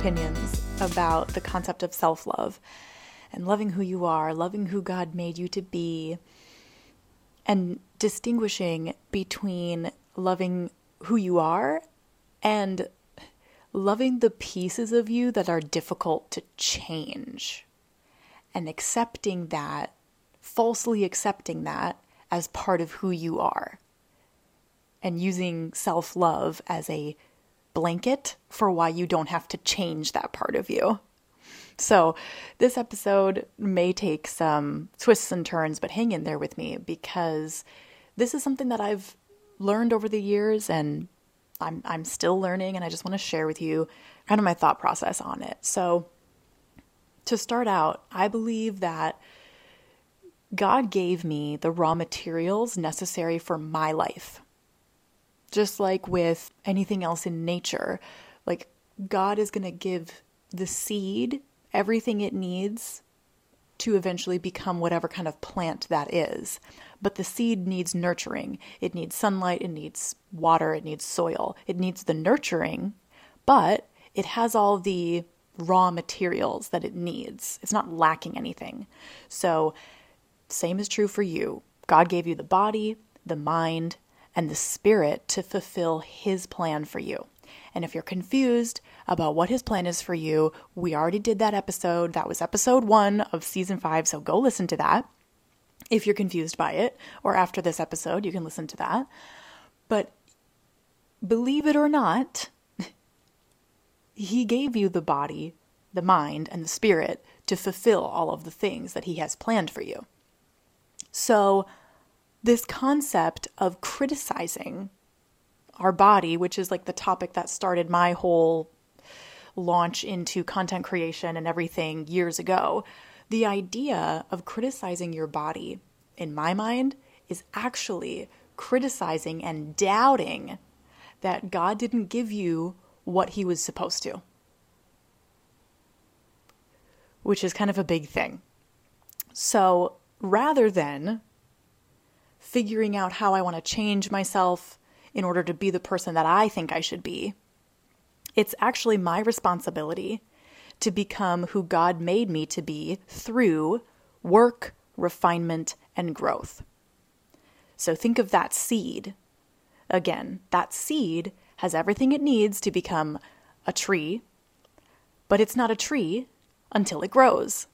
opinions about the concept of self-love and loving who you are, loving who God made you to be, and distinguishing between loving who you are and loving the pieces of you that are difficult to change, and accepting that, falsely accepting that as part of who you are, and using self-love as a blanket for why you don't have to change that part of you. So this episode may take some twists and turns, but hang in there with me, because this is something that I've learned over the years, and I'm still learning, and I just want to share with you kind of my thought process on it. So to start out, I believe that God gave me the raw materials necessary for my life. Just like with anything else in nature, like God is going to give the seed everything it needs to eventually become whatever kind of plant that is. But the seed needs nurturing. It needs sunlight, it needs water, it needs soil. It needs the nurturing, but it has all the raw materials that it needs. It's not lacking anything. So same is true for you. God gave you the body, the mind, and the spirit to fulfill His plan for you. And if you're confused about what His plan is for you, we already did that episode. That was episode 1 of season 5, so go listen to that. If you're confused by it, or after this episode, you can listen to that. But believe it or not, He gave you the body, the mind, and the spirit to fulfill all of the things that He has planned for you. So this concept of criticizing our body, which is like the topic that started my whole launch into content creation and everything years ago, the idea of criticizing your body, in my mind, is actually criticizing and doubting that God didn't give you what He was supposed to, which is kind of a big thing. So rather than figuring out how I want to change myself in order to be the person that I think I should be, it's actually my responsibility to become who God made me to be through work, refinement, and growth. So think of that seed. Again, that seed has everything it needs to become a tree, but it's not a tree until it grows.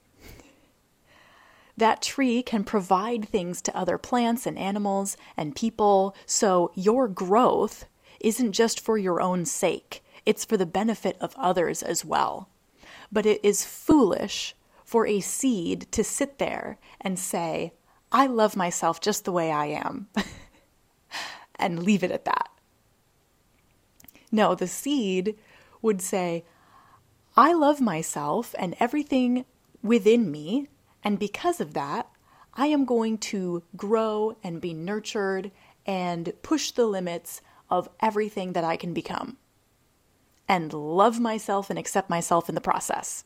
That tree can provide things to other plants and animals and people, so your growth isn't just for your own sake, it's for the benefit of others as well. But it is foolish for a seed to sit there and say, I love myself just the way I am, and leave it at that. No, the seed would say, I love myself and everything within me, and because of that, I am going to grow and be nurtured and push the limits of everything that I can become, and love myself and accept myself in the process.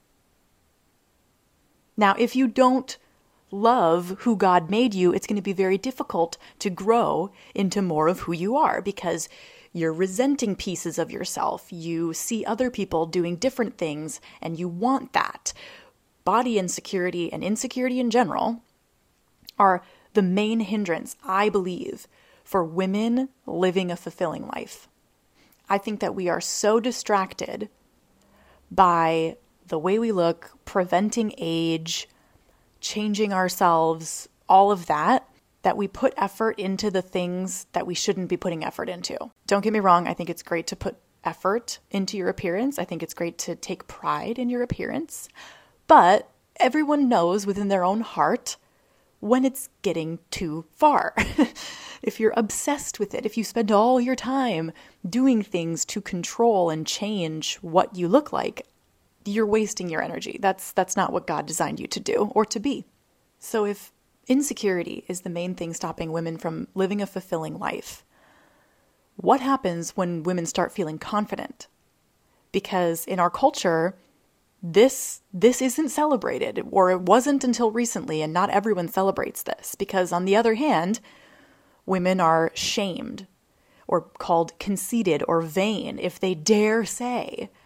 Now, if you don't love who God made you, it's going to be very difficult to grow into more of who you are, because you're resenting pieces of yourself. You see other people doing different things and you want that. Body insecurity and insecurity in general are the main hindrance, I believe, for women living a fulfilling life. I think that we are so distracted by the way we look, preventing age, changing ourselves, all of that, that we put effort into the things that we shouldn't be putting effort into. Don't get me wrong, I think it's great to put effort into your appearance. I think it's great to take pride in your appearance. But everyone knows within their own heart when it's getting too far. If you're obsessed with it, if you spend all your time doing things to control and change what you look like, you're wasting your energy. That's not what God designed you to do or to be. So if insecurity is the main thing stopping women from living a fulfilling life, what happens when women start feeling confident? Because in our culture, this isn't celebrated, or it wasn't until recently, and not everyone celebrates this, because on the other hand, women are shamed or called conceited or vain if they dare say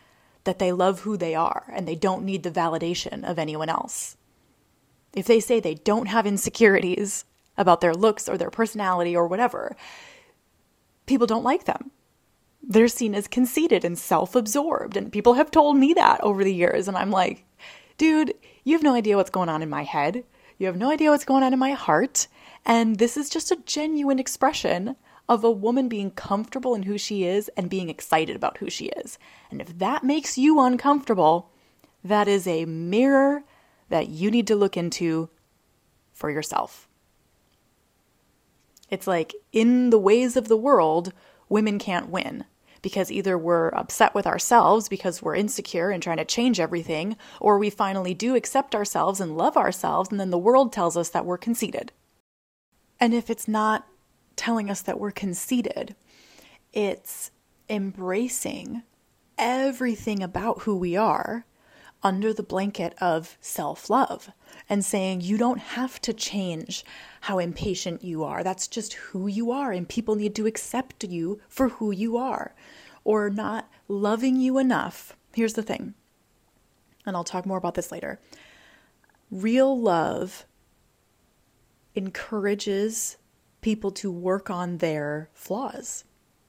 that they love who they are and they don't need the validation of anyone else. If they say they don't have insecurities about their looks or their personality or whatever, people don't like them. They're seen as conceited and self-absorbed, and people have told me that over the years, and I'm like, dude, you have no idea what's going on in my head. You have no idea what's going on in my heart, and this is just a genuine expression of a woman being comfortable in who she is and being excited about who she is. And if that makes you uncomfortable, that is a mirror that you need to look into for yourself. It's like, in the ways of the world, women can't win, because either we're upset with ourselves because we're insecure and trying to change everything, or we finally do accept ourselves and love ourselves, and then the world tells us that we're conceited. And if it's not telling us that we're conceited, it's embracing everything about who we are under the blanket of self-love and saying, you don't have to change how impatient you are. That's just who you are, and people need to accept you for who you are, or not loving you enough. Here's the thing, and I'll talk more about this later. Real love encourages people to work on their flaws.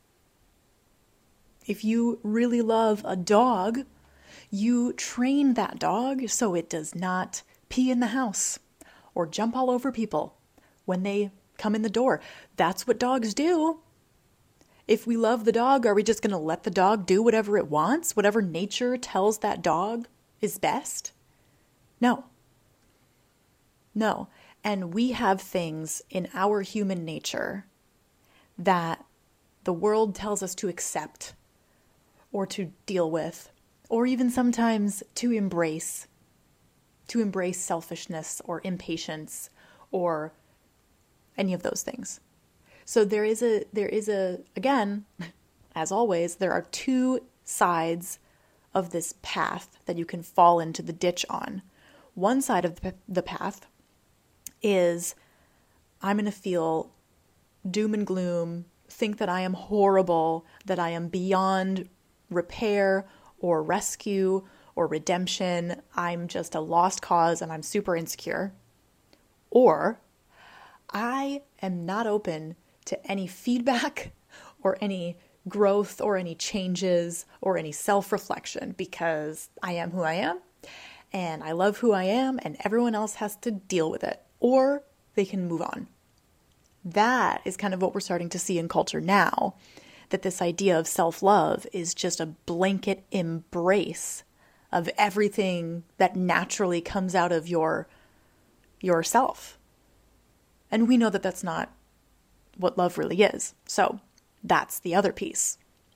If you really love a dog, you train that dog so it does not pee in the house or jump all over people when they come in the door. That's what dogs do. If we love the dog, are we just going to let the dog do whatever it wants, whatever nature tells that dog is best? No. No. And we have things in our human nature that the world tells us to accept or to deal with, or even sometimes to embrace selfishness or impatience or any of those things. So there is a, again, as always, there are two sides of this path that you can fall into the ditch on. One side of the path is, I'm going to feel doom and gloom, think that I am horrible, that I am beyond repair or rescue or redemption. I'm just a lost cause and I'm super insecure. Or I am not open to any feedback or any growth or any changes or any self-reflection because I am who I am and I love who I am and everyone else has to deal with it, or they can move on. That is kind of what we're starting to see in culture now, that this idea of self-love is just a blanket embrace of everything that naturally comes out of yourself. And we know that that's not what love really is. So that's the other piece.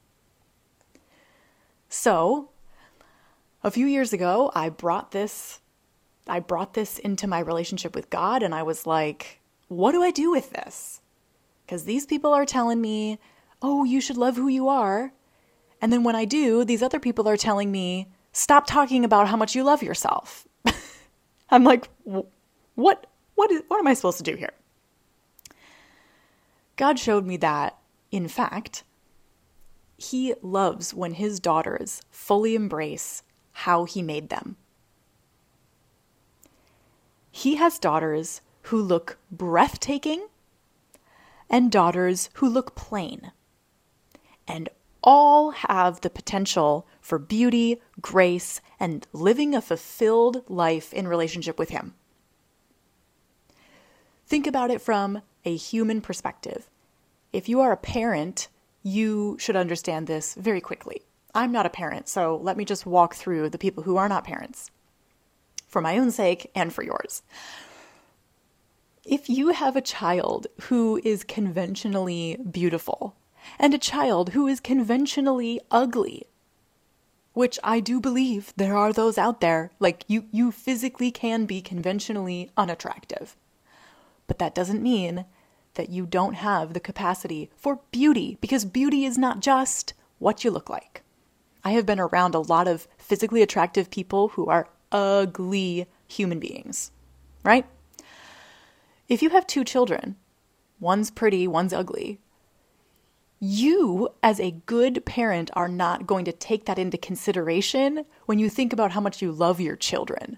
So a few years ago, I brought this into my relationship with God, and I was like, what do I do with this? Because these people are telling me, oh, you should love who you are. And then when I do, these other people are telling me, stop talking about how much you love yourself. I'm like, what am I supposed to do here? God showed me that, in fact, He loves when His daughters fully embrace how He made them. He has daughters who look breathtaking and daughters who look plain, and all have the potential for beauty, grace, and living a fulfilled life in relationship with Him. Think about it from a human perspective. If you are a parent, you should understand this very quickly. I'm not a parent, so let me just walk through the people who are not parents, for my own sake and for yours. If you have a child who is conventionally beautiful and a child who is conventionally ugly, which I do believe there are those out there, like you physically can be conventionally unattractive, but that doesn't mean that you don't have the capacity for beauty, because beauty is not just what you look like. I have been around a lot of physically attractive people who are ugly human beings, right? If you have two children, one's pretty, one's ugly, You, as a good parent, are not going to take that into consideration when you think about how much you love your children.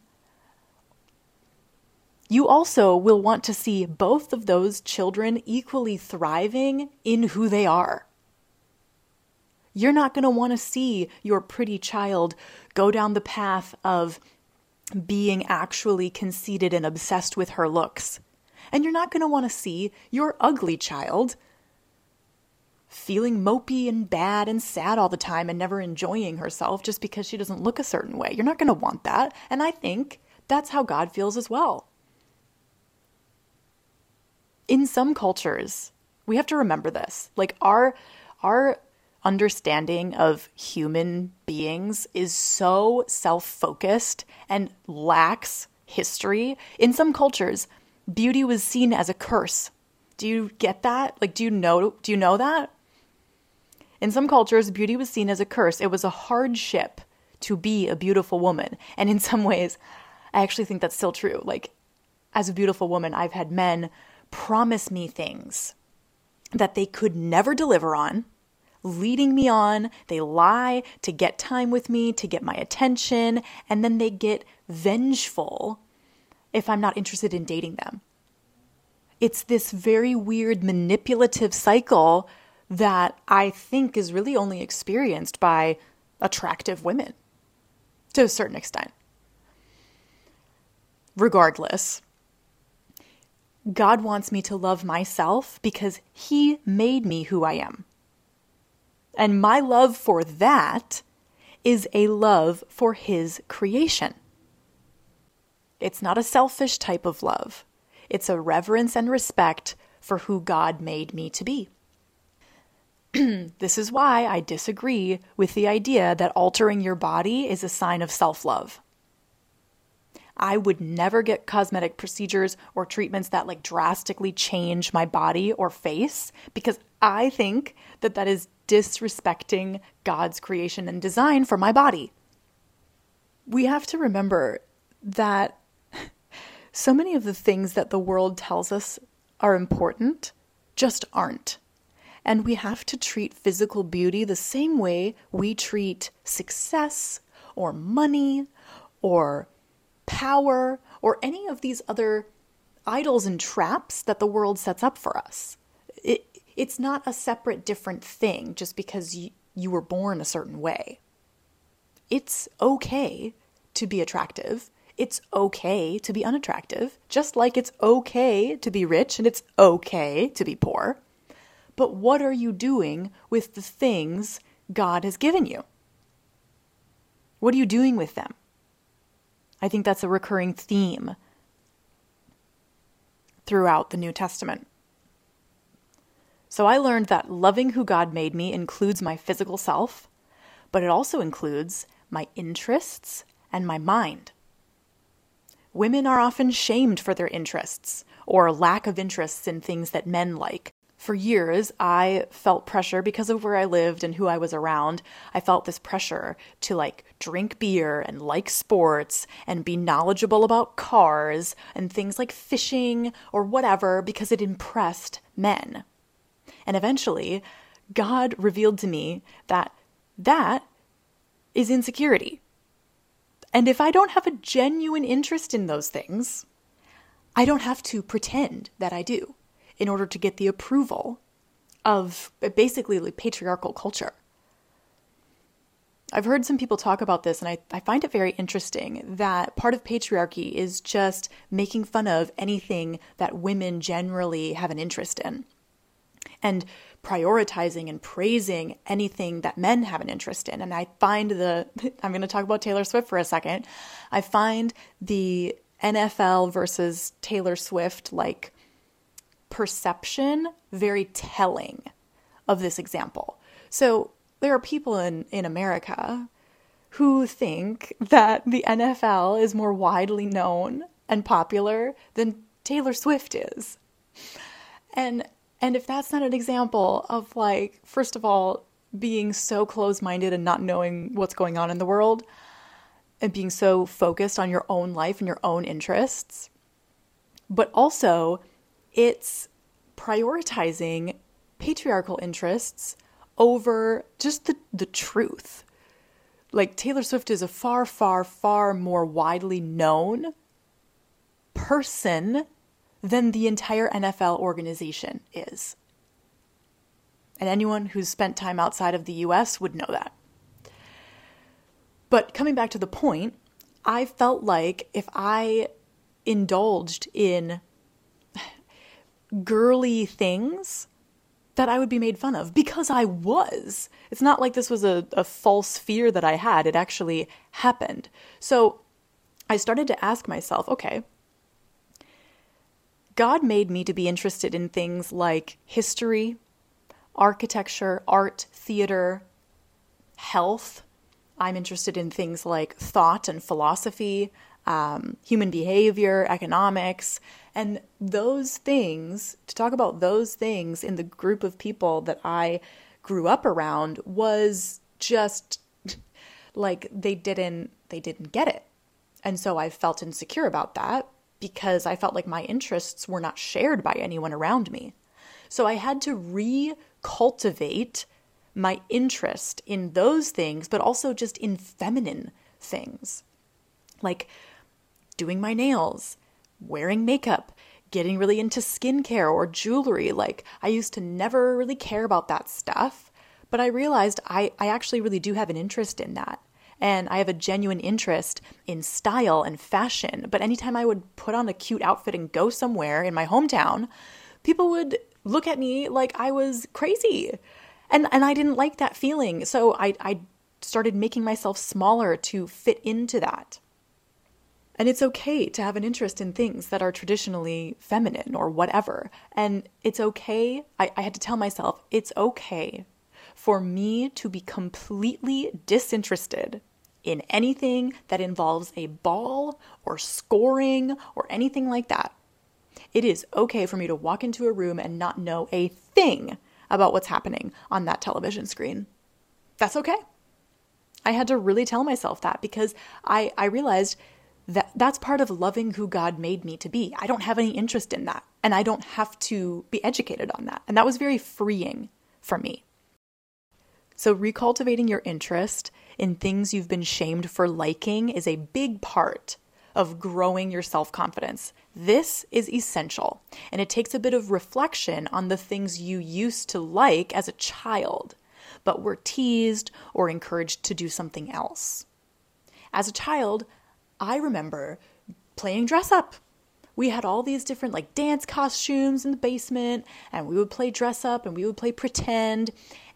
You also will want to see both of those children equally thriving in who they are. You're not going to want to see your pretty child go down the path of being actually conceited and obsessed with her looks. And you're not going to want to see your ugly child feeling mopey and bad and sad all the time and never enjoying herself just because she doesn't look a certain way. You're not going to want that. And I think that's how God feels as well. In some cultures, we have to remember this. Like our understanding of human beings is so self-focused and lacks history. In some cultures, beauty was seen as a curse. Do you get that? Like, do you know that? In some cultures, beauty was seen as a curse. It was a hardship to be a beautiful woman. And in some ways, I actually think that's still true. Like, as a beautiful woman, I've had men promise me things that they could never deliver on, leading me on. They lie to get time with me, to get my attention, and then they get vengeful if I'm not interested in dating them. It's this very weird manipulative cycle that I think is really only experienced by attractive women to a certain extent. Regardless, God wants me to love myself because He made me who I am. And my love for that is a love for His creation. It's not a selfish type of love. It's a reverence and respect for who God made me to be. This is why I disagree with the idea that altering your body is a sign of self-love. I would never get cosmetic procedures or treatments that like drastically change my body or face because I think that that is disrespecting God's creation and design for my body. We have to remember that so many of the things that the world tells us are important just aren't. And we have to treat physical beauty the same way we treat success or money or power or any of these other idols and traps that the world sets up for us. It's not a separate, different thing just because you were born a certain way. It's okay to be attractive. It's okay to be unattractive, just like it's okay to be rich and it's okay to be poor. But what are you doing with the things God has given you? What are you doing with them? I think that's a recurring theme throughout the New Testament. So I learned that loving who God made me includes my physical self, but it also includes my interests and my mind. Women are often shamed for their interests or lack of interests in things that men like. For years, I felt pressure because of where I lived and who I was around. I felt this pressure to like drink beer and like sports and be knowledgeable about cars and things like fishing or whatever because it impressed men. And eventually, God revealed to me that that is insecurity. And if I don't have a genuine interest in those things, I don't have to pretend that I do in order to get the approval of basically like patriarchal culture. I've heard some people talk about this, and I find it very interesting that part of patriarchy is just making fun of anything that women generally have an interest in, and prioritizing and praising anything that men have an interest in. And I find I'm going to talk about Taylor Swift for a second. I find the NFL versus Taylor Swift like perception very telling of this example. So there are people in America who think that the NFL is more widely known and popular than Taylor Swift is. And if that's not an example of like, first of all, being so close-minded and not knowing what's going on in the world and being so focused on your own life and your own interests, but also it's prioritizing patriarchal interests over just the truth. Like, Taylor Swift is a far, far, far more widely known person than the entire NFL organization is. And anyone who's spent time outside of the US would know that. But coming back to the point, I felt like if I indulged in girly things, that I would be made fun of, because I was. It's not like this was a false fear that I had. It actually happened. So I started to ask myself, okay, God made me to be interested in things like history, architecture, art, theater, health. I'm interested in things like thought and philosophy, human behavior, economics, and those things, to talk about those things in the group of people that I grew up around was just like they didn't get it. And so I felt insecure about that because I felt like my interests were not shared by anyone around me. So I had to recultivate my interest in those things, but also just in feminine things, like doing my nails, wearing makeup, getting really into skincare or jewelry. Like, I used to never really care about that stuff, but I realized I actually really do have an interest in that. And I have a genuine interest in style and fashion. But anytime I would put on a cute outfit and go somewhere in my hometown, people would look at me like I was crazy. And I didn't like that feeling. So I started making myself smaller to fit into that. And it's okay to have an interest in things that are traditionally feminine or whatever. And it's okay. I had to tell myself, it's okay for me to be completely disinterested in anything that involves a ball or scoring or anything like that. It is okay for me to walk into a room and not know a thing about what's happening on that television screen. That's okay. I had to really tell myself that because I realized that that's part of loving who God made me to be. I don't have any interest in that, and I don't have to be educated on that. And that was very freeing for me. So recultivating your interest in things you've been shamed for liking is a big part of growing your self-confidence. This is essential, and it takes a bit of reflection on the things you used to like as a child, but were teased or encouraged to do something else. As a child, I remember playing dress up. We had all these different like dance costumes in the basement, and we would play dress up and we would play pretend,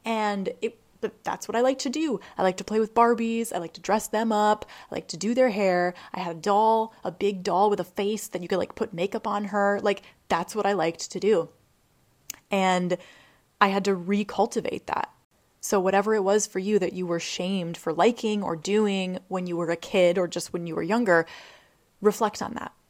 but that's what I like to do. I like to play with Barbies. I like to dress them up. I like to do their hair. I had a doll, a big doll with a face that you could like put makeup on her. Like, that's what I liked to do. And I had to recultivate that. So whatever it was for you that you were shamed for liking or doing when you were a kid or just when you were younger, reflect on that.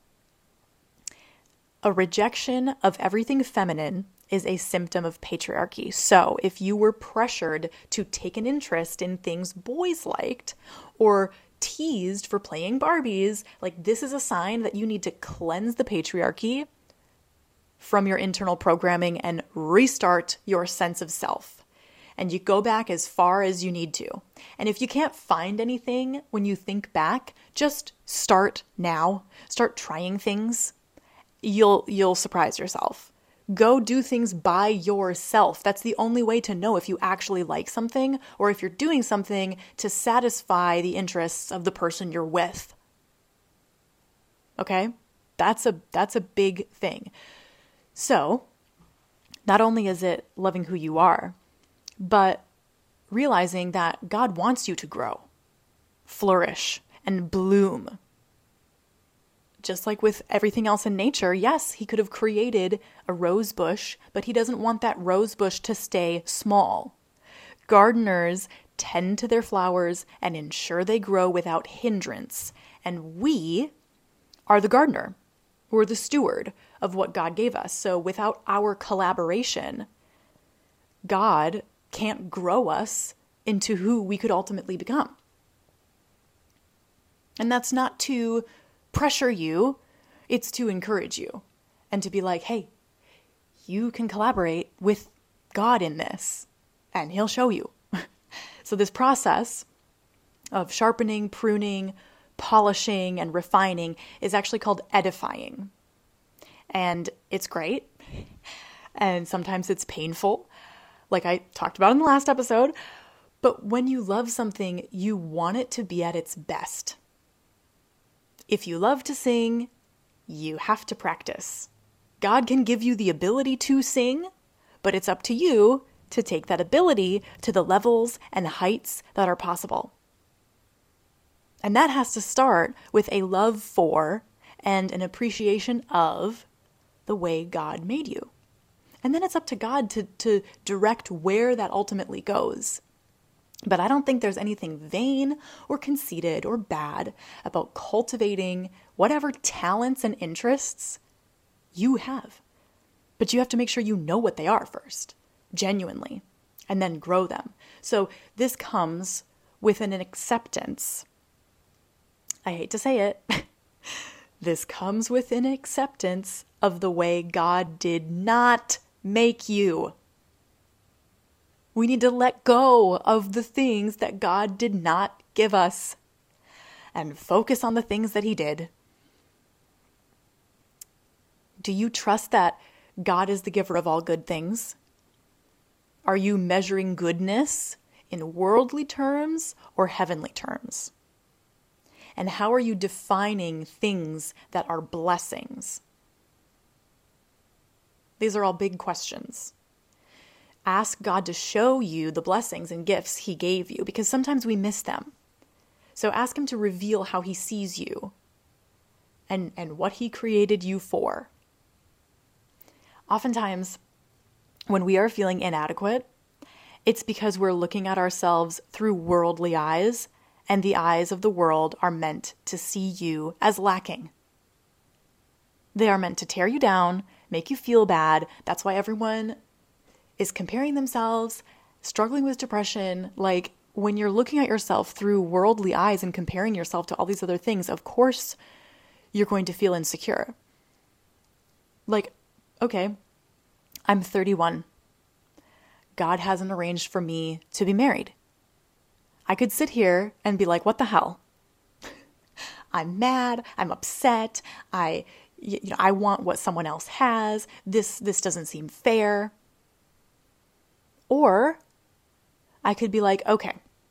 A rejection of everything feminine is a symptom of patriarchy. So if you were pressured to take an interest in things boys liked or teased for playing Barbies, like, this is a sign that you need to cleanse the patriarchy from your internal programming and restart your sense of self. And you go back as far as you need to. And if you can't find anything when you think back, just start now. Start trying things. You'll surprise yourself. Go do things by yourself. That's the only way to know if you actually like something or if you're doing something to satisfy the interests of the person you're with. Okay? That's a big thing. So, not only is it loving who you are, but realizing that God wants you to grow, flourish, and bloom. Just like with everything else in nature, yes, he could have created a rose bush, but he doesn't want that rose bush to stay small. Gardeners tend to their flowers and ensure they grow without hindrance. And we are the gardener. We're the steward of what God gave us. So without our collaboration, God can't grow us into who we could ultimately become. And that's not to pressure you, it's to encourage you and to be like, hey, you can collaborate with God in this, and he'll show you. So this process of sharpening, pruning, polishing, and refining is actually called edifying. And it's great. And sometimes it's painful, like I talked about in the last episode. But when you love something, you want it to be at its best. If you love to sing, you have to practice. God can give you the ability to sing, but it's up to you to take that ability to the levels and heights that are possible. And that has to start with a love for and an appreciation of the way God made you. And then it's up to God to direct where that ultimately goes. But I don't think there's anything vain or conceited or bad about cultivating whatever talents and interests you have. But you have to make sure you know what they are first, genuinely, and then grow them. So this comes with an acceptance. I hate to say it. This comes with an acceptance of the way God did not make you. We need to let go of the things that God did not give us and focus on the things that he did. Do you trust that God is the giver of all good things? Are you measuring goodness in worldly terms or heavenly terms? And how are you defining things that are blessings? These are all big questions. Ask God to show you the blessings and gifts he gave you, because sometimes we miss them. So ask him to reveal how he sees you and what he created you for. Oftentimes, when we are feeling inadequate, it's because we're looking at ourselves through worldly eyes, and the eyes of the world are meant to see you as lacking. They are meant to tear you down, make you feel bad. That's why everyone is comparing themselves, struggling with depression. Like, when you're looking at yourself through worldly eyes and comparing yourself to all these other things, of course you're going to feel insecure. Like, okay, I'm 31. God hasn't arranged for me to be married. I could sit here and be like, what the hell? I'm mad. I'm upset. I want what someone else has. This doesn't seem fair. Or I could be like, okay,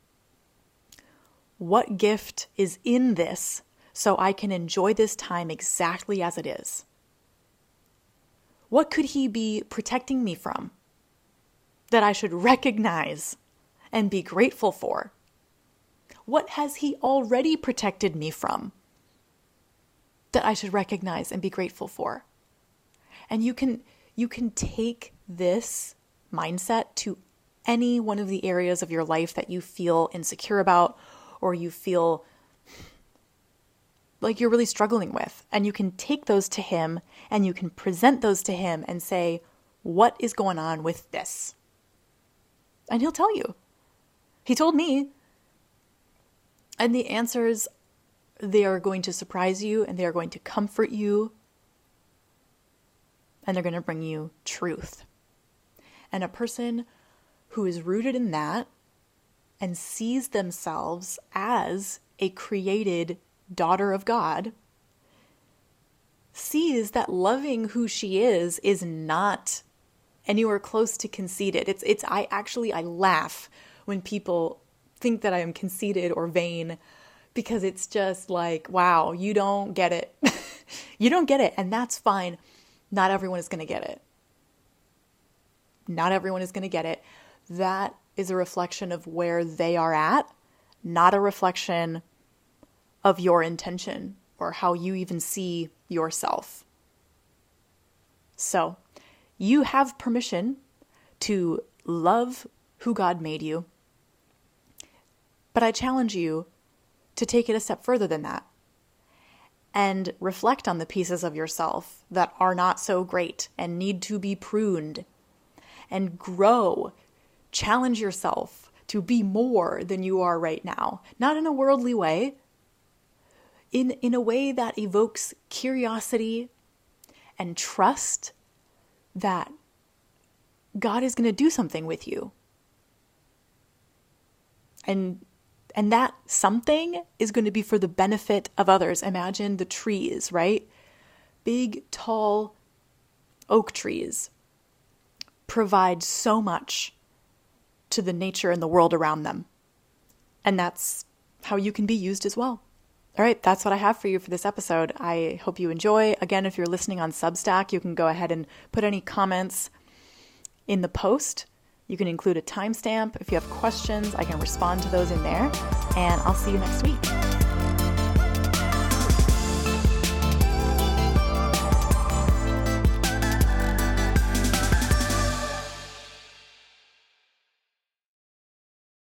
what gift is in this so I can enjoy this time exactly as it is? What could he be protecting me from that I should recognize and be grateful for? What has he already protected me from that I should recognize and be grateful for? And you can take this mindset to any one of the areas of your life that you feel insecure about, or you feel like you're really struggling with. And you can take those to him and you can present those to him and say, what is going on with this? And he'll tell you. He told me. And the answers, they are going to surprise you, and they are going to comfort you, and they're going to bring you truth. And a person who is rooted in that and sees themselves as a created daughter of God sees that loving who she is not anywhere close to conceited. I laugh when people think that I am conceited or vain, because it's just like, wow, you don't get it. You don't get it, and that's fine. Not everyone is going to get it. Not everyone is going to get it. That is a reflection of where they are at, not a reflection of your intention or how you even see yourself. So, you have permission to love who God made you, but I challenge you to take it a step further than that and reflect on the pieces of yourself that are not so great and need to be pruned, and grow. Challenge yourself to be more than you are right now. Not in a worldly way, in a way that evokes curiosity and trust that God is going to do something with you. And that something is going to be for the benefit of others. Imagine the trees, right? Big, tall oak trees provide so much to the nature and the world around them. And that's how you can be used as well. All right, that's what I have for you for this episode. I hope you enjoy. Again, if you're listening on Substack, you can go ahead and put any comments in the post. You can include a timestamp. If you have questions, I can respond to those in there. And I'll see you next week.